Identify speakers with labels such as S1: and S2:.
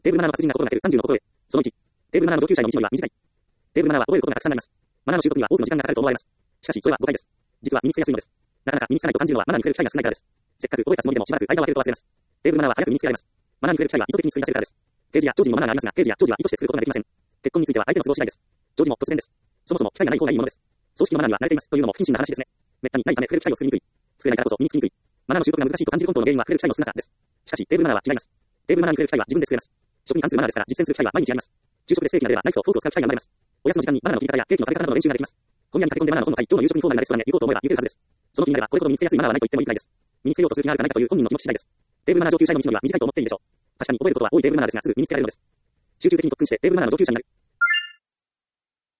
S1: テーブルマナーの達人が心がける30のことへ。その1、テーブルマナーの上級者への道のりは短い。テーブルマナーは覚えることがたくさんあります。マナーの習得には多くの時間がかかると思われます。しかし、それは誤解です。実は身につけやすいのです。なかなか身につかないと感じるのはマナーに触れる機会が少ないからです。せっかく覚えたつもりでもしばらく間を空けると忘れます。テーブルマナーは早く身につけられます。マナーに触れる機会は意図的に作り出せるからです。刑事や長寿にもマナーがありますが、刑事や長寿は意図して作ることができません。結婚については相手の都合次第です。長寿も突然です。そもそも機会がない方がいいものです。葬式のマナーには慣れていますというのも不謹慎な話ですね。めったにないため触れる機会を作りにくい。作れないからこそ身につきにくい。マナーの習得が難しいと感じる本当の原因は触れる機会の少なさです。しかし、テーブルマナーは違います。テーブルマナーに触れる機会は自分で作れます。食に関するマナーですから実践する機会は毎日あります。昼食でステーキなどではナイフとフォークを使う機会が生まれます。おやつの時間にマナーの切り方やケーキの食べ方などの練習ができます。今夜に駆け込んでマナーの本の会、今日の夕食にフォーマルなレストランへ行こうと思えば行けるはずです。その気になればこれほど身につけやすいマナーはないと言ってもいいくらいです。身につけようとする気があるかないかという本人の気持ち次第です。テーブルマナー上級者への道のりは短いと思っていいでしょう。確かに覚えることは多いテーブルマナーですがすぐ身につけられるのです。集中的に特訓してテーブルマナーの上級者になる。